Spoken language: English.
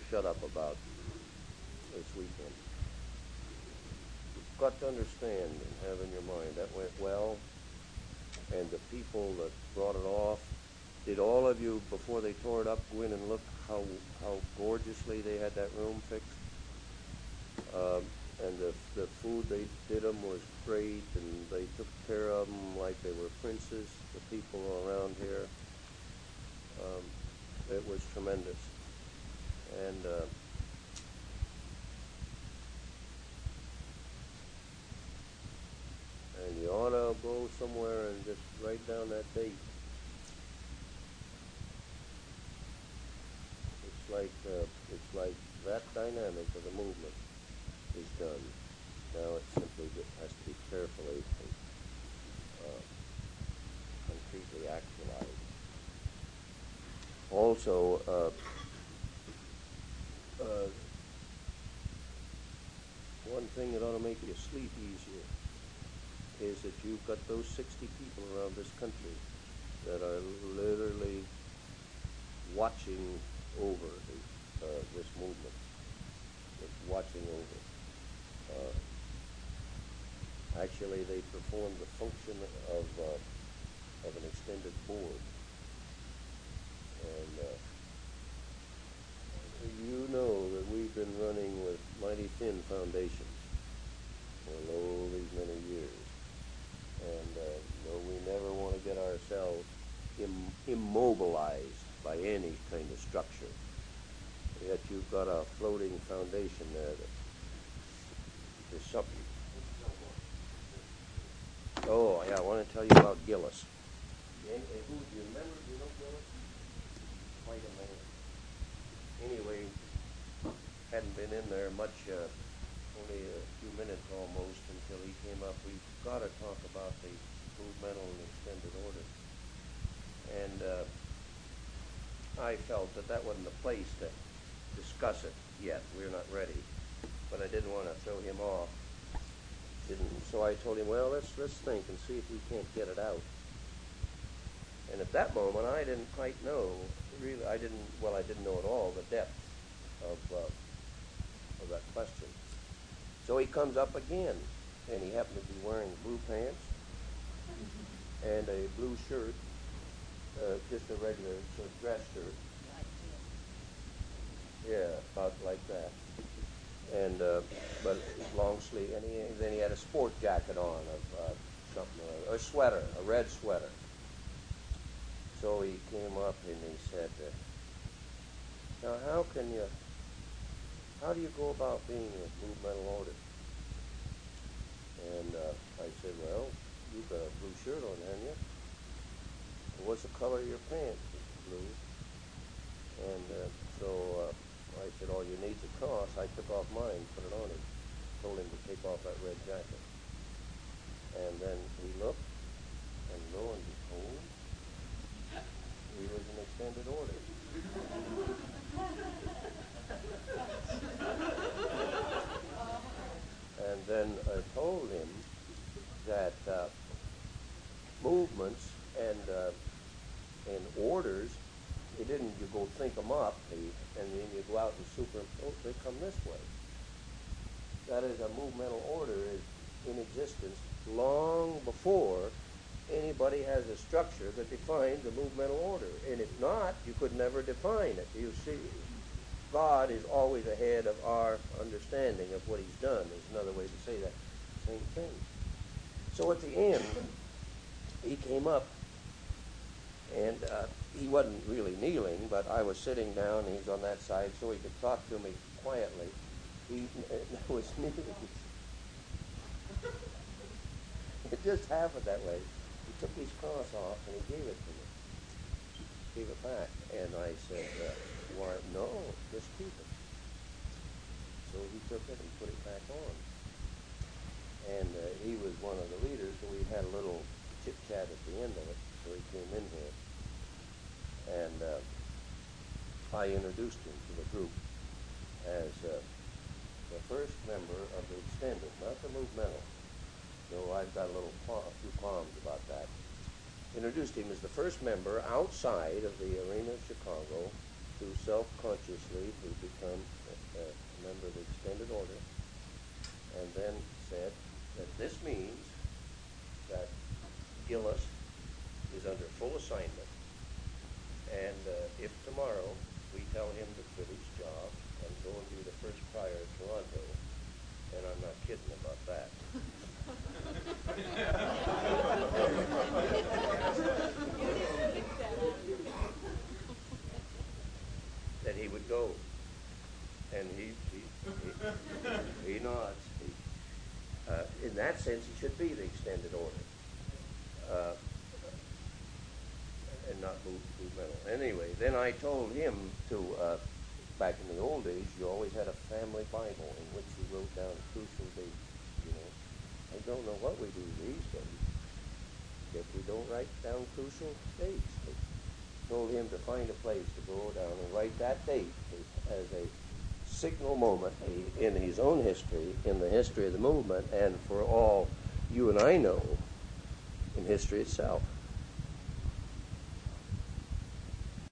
shut up about this weekend. You've got to understand and have in your mind that went well, and the people that brought it off, did all of you, before they tore it up, go in and look how gorgeously they had that room fixed? And the food they did them was great, and they took care of them like they were princes, the people around here. It was tremendous. And you ought to go somewhere and just write down that date. It's like that dynamic of the movement is done. Now it simply has to be carefully and concretely actualized. Also, one thing that ought to make you sleep easier is that you've got those 60 people around this country that are literally watching over this movement, watching over. Actually, they perform the function of an extended board. And you know that we've been running with mighty thin foundations for these many years. And we never want to get ourselves immobilized by any kind of structure. Yet you've got a floating foundation there that is something. Oh, yeah, I want to tell you about Gillis. Do you remember? Do you know Gillis? Quite a man. Anyway, hadn't been in there much, only a few minutes almost until he came up. We've got to talk about the movemental and extended order. And I felt that wasn't the place to discuss it yet. We're not ready. But I didn't want to throw him off. So I told him, well, let's think and see if we can't get it out. And at that moment, I didn't quite know. Really, I didn't know at all the depth of that question. So he comes up again, and he happened to be wearing blue pants and a blue shirt, just a regular sort of dress shirt. Yeah, about like that. And but long sleeve, and then he had a sport jacket on of something, or a sweater, a red sweater. So he came up and he said, now how do you go about being a movemental order? And I said, well, you've got a blue shirt on, haven't you? Well, what's the color of your pants? Blue. And so I said, all you need's a cross. I took off mine, put it on him, told him to take off that red jacket. And then he looked, and lo and behold, he was in extended order. And then I told him that movements and orders, you go think them up, and then you go out and superimpose, they come this way. That is, a movemental order is in existence long before anybody has a structure that defines a movemental order. And if not, you could never define it. You see, God is always ahead of our understanding of what he's done. There's another way to say that same thing. So at the end, he came up, and he wasn't really kneeling, but I was sitting down, and he's on that side, so he could talk to me quietly. He was kneeling. It just happened that way. He took his cross off, and he gave it to me. Gave it back. And I said, why, no, just keep it. So he took it and put it back on. And he was one of the leaders, so we had a little chit-chat at the end of it. So he came in here. And I introduced him to the group as the first member of the extended, not the movemental. So I've got a few qualms about that. Introduced him as the first member outside of the arena of Chicago to self-consciously to become a member of the extended order, and then said that this means that Gillis is under full assignment, and if tomorrow we tell him to quit his job and go and be the first prior of Toronto, and I'm not kidding about that. That he would go, and he nods. In that sense, he should be the extended order, and not move mental. Anyway, then I told him to, back in the old days, you always had a family Bible in which you wrote down crucial dates. You know, I don't know what we do these days if we don't write down crucial dates. Told him to find a place to go down and write that date as a signal moment in his own history, in the history of the movement, and for all you and I know, in history itself.